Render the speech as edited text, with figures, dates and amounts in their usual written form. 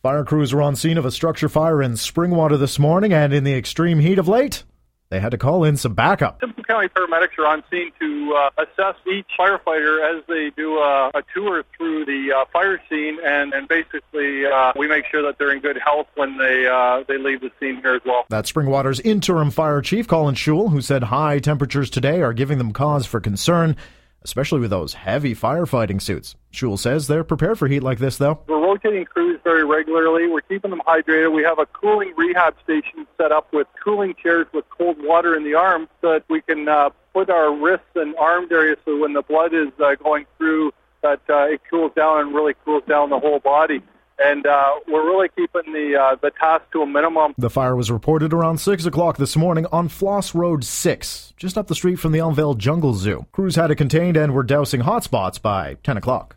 Fire crews were on scene of a structure fire in Springwater this morning, and in the extreme heat of late, they had to call in some backup. Simcoe County paramedics are on scene to assess each firefighter as they do a tour through the fire scene, and basically we make sure that they're in good health when they leave the scene here as well. That's Springwater's interim fire chief, Colin Schul, who said high temperatures today are giving them cause for concern, especially with those heavy firefighting suits. Schul says they're prepared for heat like this, though. We're rotating crews very regularly. We're keeping them hydrated. We have a cooling rehab station set up with cooling chairs with cold water in the arms so that we can put our wrists and arms area so when the blood is going through that it cools down and really cools down the whole body. And we're really keeping the task to a minimum. The fire was reported around 6 o'clock this morning on Floss Road 6, just up the street from the Elmvale Jungle Zoo. Crews had it contained and were dousing hotspots by 10 o'clock.